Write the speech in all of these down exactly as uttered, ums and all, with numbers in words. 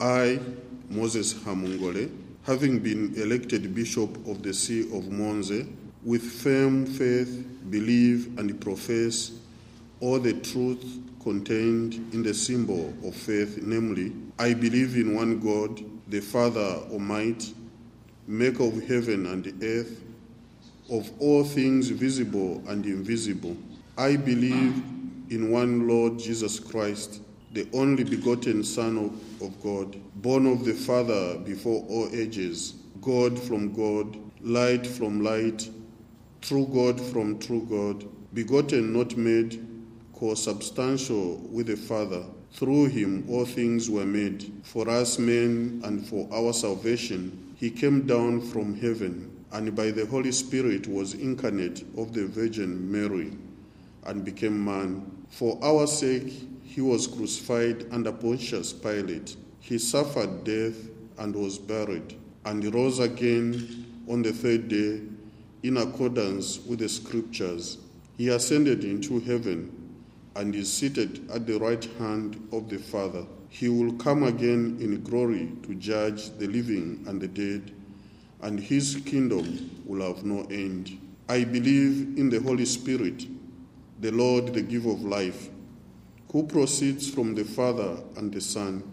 I, Moses Hamungole, having been elected Bishop of the See of Monze, with firm faith, believe and profess all the truth contained in the symbol of faith, namely, I believe in one God, the Father Almighty, maker of heaven and earth, of all things visible and invisible. I believe in one Lord Jesus Christ, the only begotten Son of, of God, born of the Father before all ages, God from God, light from light, true God from true God, begotten, not made, co-substantial with the Father. Through him all things were made. For us men and for our salvation, he came down from heaven, and by the Holy Spirit was incarnate of the Virgin Mary, and became man. For our sake he was crucified under Pontius Pilate. He suffered death and was buried, and rose again on the third day in accordance with the Scriptures. He ascended into heaven and is seated at the right hand of the Father. He will come again in glory to judge the living and the dead, and his kingdom will have no end. I believe in the Holy Spirit, the Lord, the giver of life, who proceeds from the Father and the Son,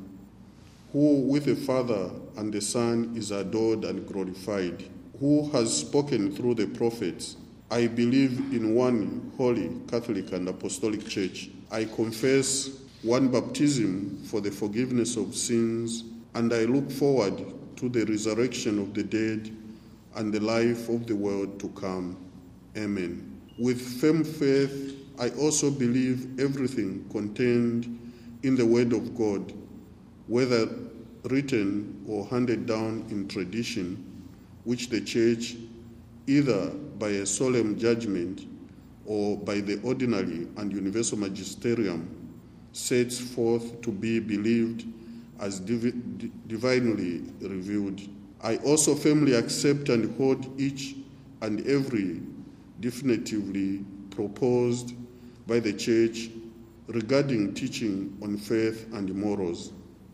who with the Father and the Son is adored and glorified, who has spoken through the prophets. I believe in one holy, Catholic and Apostolic Church. I confess one baptism for the forgiveness of sins, and I look forward to the resurrection of the dead and the life of the world to come. Amen. With firm faith, I also believe everything contained in the Word of God, whether written or handed down in tradition, which the Church, either by a solemn judgment or by the ordinary and universal magisterium, sets forth to be believed as div- divinely revealed. I also firmly accept and hold each and every definitively proposed by the Church regarding teaching on faith and morals.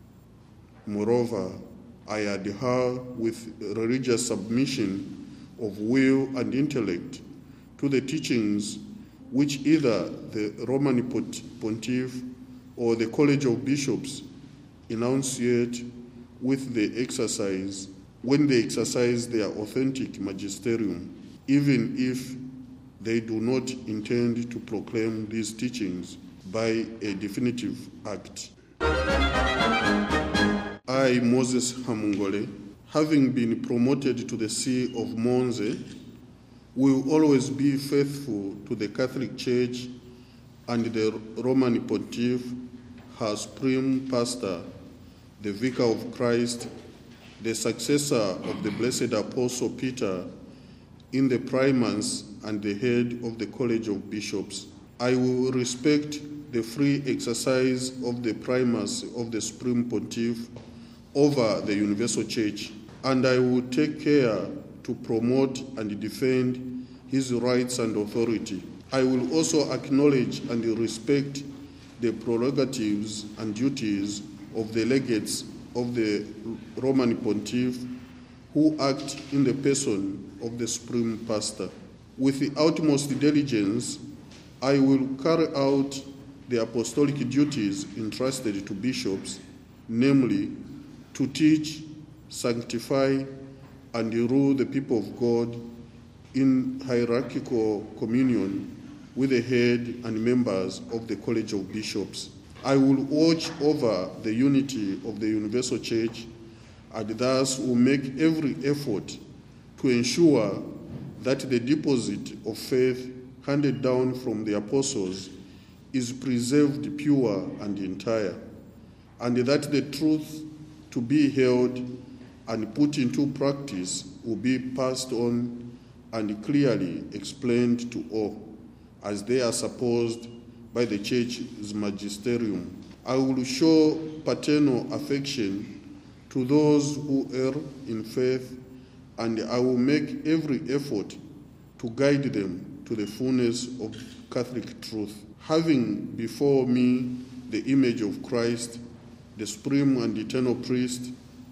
Moreover, I adhere with religious submission of will and intellect to the teachings which either the Roman Pontiff or the College of Bishops enunciate with the exercise, when they exercise their authentic magisterium, even if they do not intend to proclaim these teachings by a definitive act. I, Moses Hamungole, having been promoted to the See of Monze, will always be faithful to the Catholic Church and the Roman Pontiff, her supreme pastor, the Vicar of Christ, the successor of the Blessed Apostle Peter in the primacy and the head of the College of Bishops. I will respect the free exercise of the primacy of the Supreme Pontiff over the Universal Church, and I will take care to promote and defend his rights and authority. I will also acknowledge and respect the prerogatives and duties of the legates of the Roman Pontiff who act in the person of the Supreme Pastor. With the utmost diligence, I will carry out the apostolic duties entrusted to bishops, namely, to teach, sanctify, and rule the people of God in hierarchical communion with the head and members of the College of Bishops. I will watch over the unity of the Universal Church and thus will make every effort to ensure that the deposit of faith handed down from the apostles is preserved pure and entire, and that the truth to be held and put into practice will be passed on and clearly explained to all, as they are supposed by the Church's magisterium. I will show paternal affection to those who err in faith, and I will make every effort to guide them to the fullness of Catholic truth. Having before me the image of Christ, the supreme and eternal priest,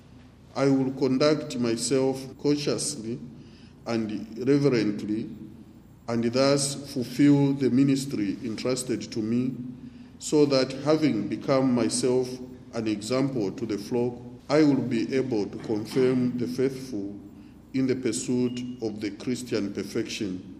I will conduct myself consciously and reverently, and thus fulfill the ministry entrusted to me, so that having become myself an example to the flock, I will be able to confirm the faithful in the pursuit of the Christian perfection.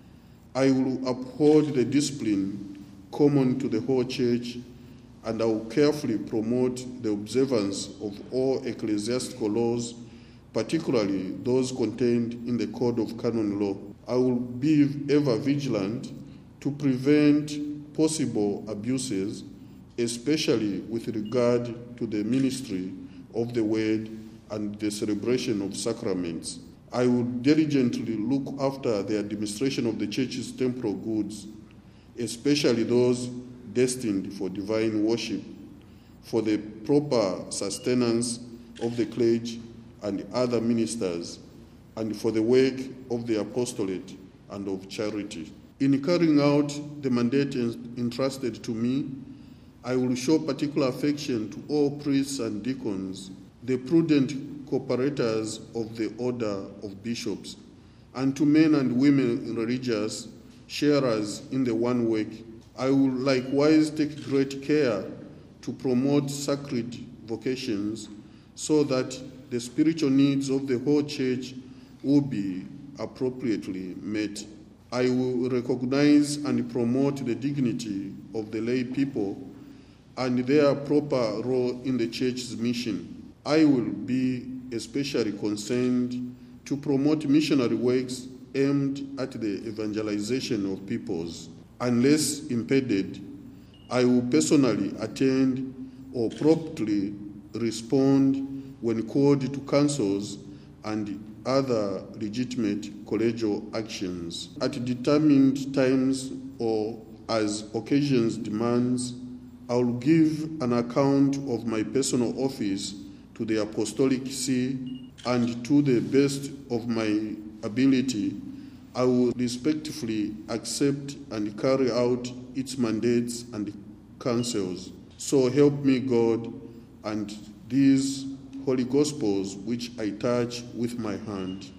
I will uphold the discipline common to the whole church, and I will carefully promote the observance of all ecclesiastical laws, particularly those contained in the Code of Canon Law. I will be ever vigilant to prevent possible abuses, especially with regard to the ministry of the Word and the celebration of sacraments. I will diligently look after the administration of the Church's temporal goods, especially those destined for divine worship, for the proper sustenance of the clergy and other ministers, and for the work of the apostolate and of charity. In carrying out the mandate entrusted to me, I will show particular affection to all priests and deacons, the prudent cooperators of the order of bishops, and to men and women religious sharers in the one work. I will likewise take great care to promote sacred vocations, so that the spiritual needs of the whole church will be appropriately met. I will recognize and promote the dignity of the lay people and their proper role in the church's mission. I will be especially concerned to promote missionary works aimed at the evangelization of peoples. Unless impeded, I will personally attend or promptly respond when called to councils and other legitimate collegial actions. At determined times or as occasions demands, I will give an account of my personal office to the Apostolic See, and to the best of my ability, I will respectfully accept and carry out its mandates and counsels. So help me God, and these holy gospels which I touch with my hand.